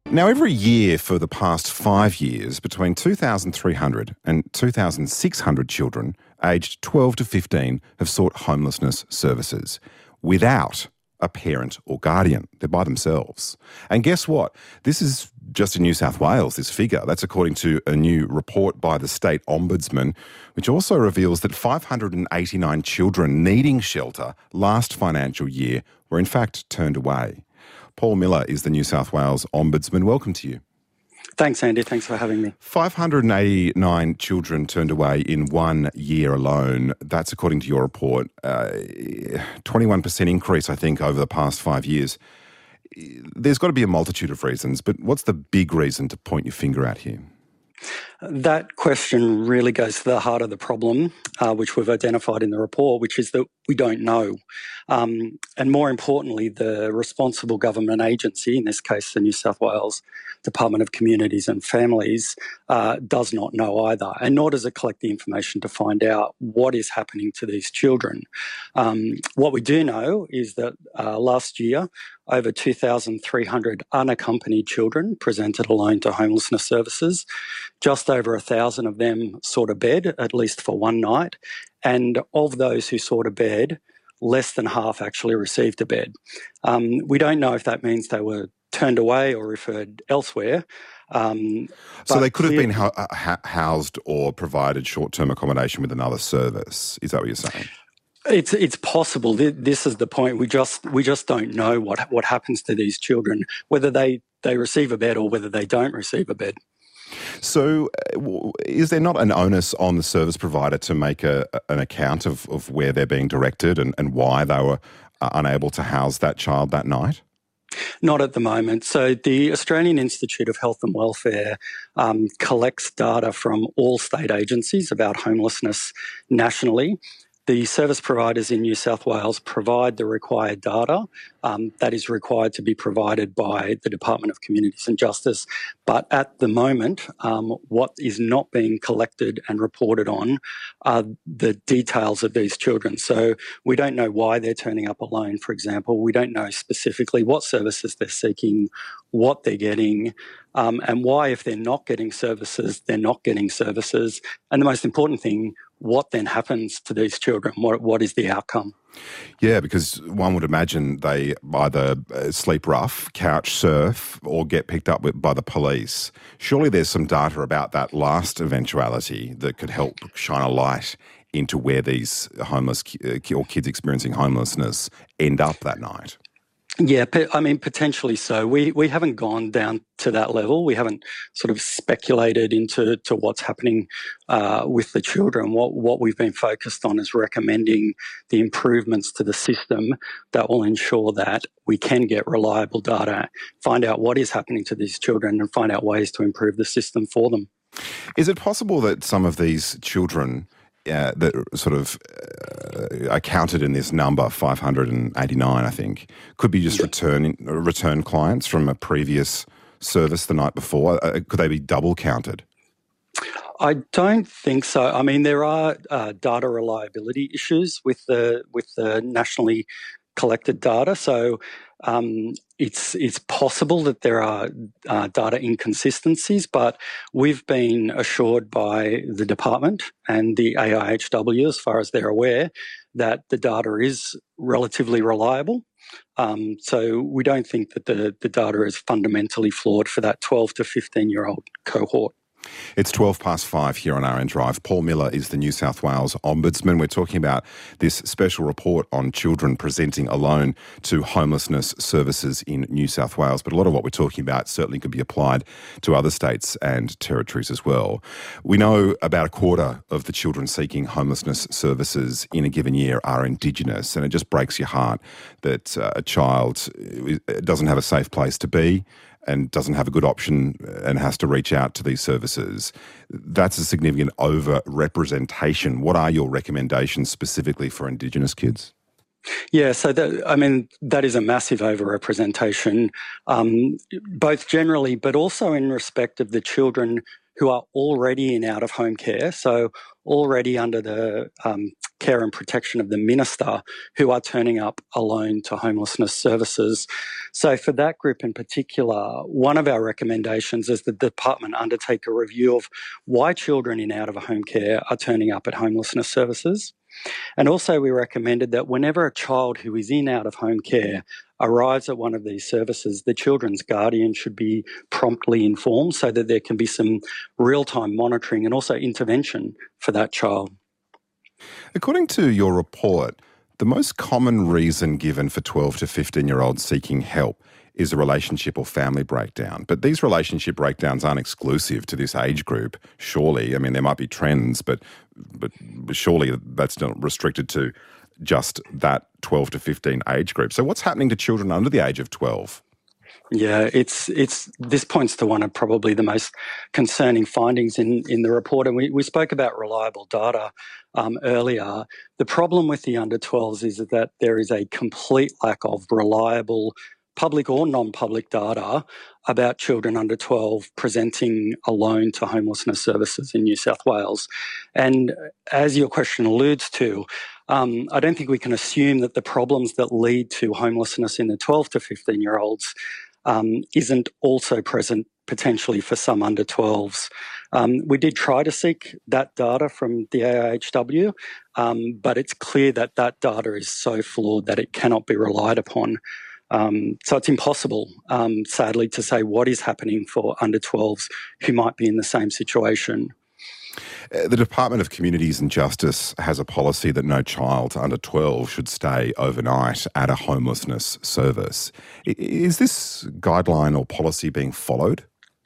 Now, every year for the past 5 years, between 2,300 and 2,600 children aged 12 to 15 have sought homelessness services without a parent or guardian. They're by themselves. And guess what? This is just in New South Wales, this figure. That's according to a new report by the State Ombudsman, which also reveals that 589 children needing shelter last financial year were in fact turned away. Paul Miller is the New South Wales Ombudsman. Welcome to you. Thanks, Andy. Thanks for having me. 589 children turned away in 1 year alone. That's according to your report. 21% increase, I think, over the past 5 years. There's got to be a multitude of reasons, but what's the big reason to point your finger at here? That question really goes to the heart of the problem, which we've identified in the report, which is that we don't know. And more importantly, the responsible government agency, in this case the New South Wales Department of Communities and Families, does not know either, and nor does it collect the information to find out what is happening to these children. What we do know is that last year, over 2,300 unaccompanied children presented alone to homelessness services. Just over 1,000 of them sought a bed, at least for one night. And of those who sought a bed, less than half actually received a bed. We don't know if that means they were turned away or referred elsewhere. So they could have been housed or provided short-term accommodation with another service. Is that what you're saying? It's possible. This is the point. We just don't know what happens to these children, whether they receive a bed or whether they don't receive a bed. So is there not an onus on the service provider to make an account of where they're being directed and why they were unable to house that child that night? Not at the moment. So the Australian Institute of Health and Welfare collects data from all state agencies about homelessness nationally. The service providers in New South Wales provide the required data that is required to be provided by the Department of Communities and Justice. But at the moment, what is not being collected and reported on are the details of these children. So we don't know why they're turning up alone, for example. We don't know specifically what services they're seeking, what they're getting, and why, if they're not getting services, they're not getting services. And the most important thing, what then happens to these children? What is the outcome? Yeah, because one would imagine they either sleep rough, couch surf, or get picked up by the police. Surely there's some data about that last eventuality that could help shine a light into where these homeless or kids experiencing homelessness end up that night. Yeah, I mean, potentially so. We haven't gone down to that level. We haven't sort of speculated into what's happening with the children. What we've been focused on is recommending the improvements to the system that will ensure that we can get reliable data, find out what is happening to these children and find out ways to improve the system for them. Is it possible that some of these children that sort of are counted in this number, 589, I think, could be just return clients from a previous service the night before? Could they be double counted? I don't think so. I mean, there are data reliability issues with the nationally collected data. So it's possible that there are data inconsistencies, but we've been assured by the department and the AIHW, as far as they're aware, that the data is relatively reliable. So we don't think that the data is fundamentally flawed for that 12 to 15-year-old cohort. It's 5:12 here on RN Drive. Paul Miller is the New South Wales Ombudsman. We're talking about this special report on children presenting alone to homelessness services in New South Wales. But a lot of what we're talking about certainly could be applied to other states and territories as well. We know about a quarter of the children seeking homelessness services in a given year are Indigenous, and it just breaks your heart that a child doesn't have a safe place to be and doesn't have a good option and has to reach out to these services. That's a significant over-representation. What are your recommendations specifically for Indigenous kids? Yeah, so that is a massive over-representation, both generally but also in respect of the children who are already in out-of-home care, so already under the care and protection of the minister, who are turning up alone to homelessness services. So for that group in particular, one of our recommendations is that the department undertake a review of why children in out-of-home care are turning up at homelessness services. And also we recommended that whenever a child who is in out-of-home care arrives at one of these services, the children's guardian should be promptly informed so that there can be some real-time monitoring and also intervention for that child. According to your report, the most common reason given for 12 to 15-year-olds seeking help is a relationship or family breakdown. But these relationship breakdowns aren't exclusive to this age group, surely. I mean, there might be trends, but surely that's not restricted to just that 12 to 15 age group. So what's happening to children under the age of 12? Yeah, this points to one of probably the most concerning findings in the report. And we spoke about reliable data earlier. The problem with the under 12s is that there is a complete lack of reliable public or non-public data about children under 12 presenting alone to homelessness services in New South Wales. And as your question alludes to, I don't think we can assume that the problems that lead to homelessness in the 12 to 15-year-olds isn't also present potentially for some under 12s. We did try to seek that data from the AIHW, but it's clear that that data is so flawed that it cannot be relied upon. So it's impossible, sadly, to say what is happening for under 12s who might be in the same situation. The Department of Communities and Justice has a policy that no child under 12 should stay overnight at a homelessness service. Is this guideline or policy being followed?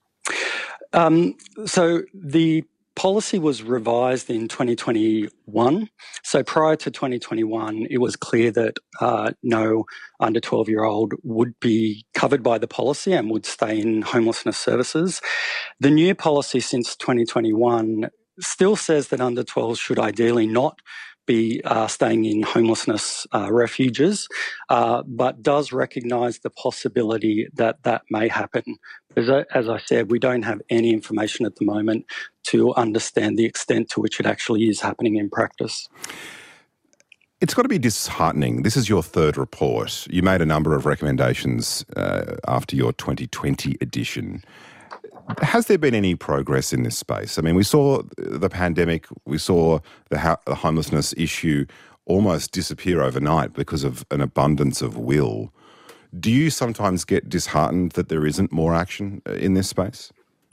So the policy was revised in 2021. So prior to 2021, it was clear that no under 12-year-old would be covered by the policy and would stay in homelessness services. The new policy since 2021 still says that under 12s should ideally not be staying in homelessness refuges, but does recognise the possibility that that may happen. As I said, we don't have any information at the moment to understand the extent to which it actually is happening in practice. It's got to be disheartening. This is your third report. You made a number of recommendations after your 2020 edition. Has there been any progress in this space? I mean, we saw the pandemic, we saw the homelessness issue almost disappear overnight because of an abundance of will. Do you sometimes get disheartened that there isn't more action in this space?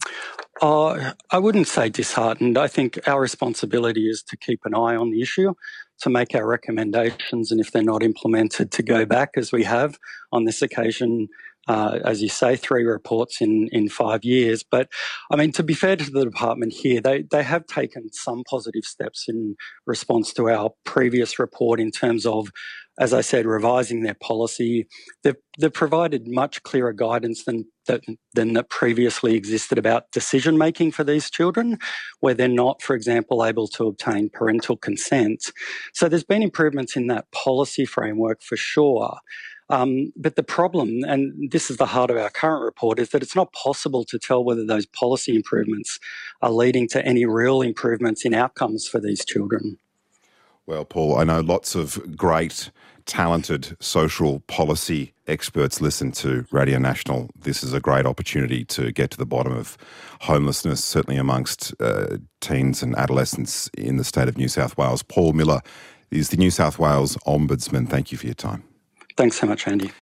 I wouldn't say disheartened. I think our responsibility is to keep an eye on the issue, to make our recommendations, and if they're not implemented, to go back, as we have on this occasion. As you say, 3 reports in 5 years. But, I mean, to be fair to the department here, they have taken some positive steps in response to our previous report in terms of, as I said, revising their policy. They've provided much clearer guidance than that previously existed about decision-making for these children, where they're not, for example, able to obtain parental consent. So there's been improvements in that policy framework for sure. But the problem, and this is the heart of our current report, is that it's not possible to tell whether those policy improvements are leading to any real improvements in outcomes for these children. Well, Paul, I know lots of great, talented social policy experts listen to Radio National. This is a great opportunity to get to the bottom of homelessness, certainly amongst teens and adolescents in the state of New South Wales. Paul Miller is the New South Wales Ombudsman. Thank you for your time. Thanks so much, Andy.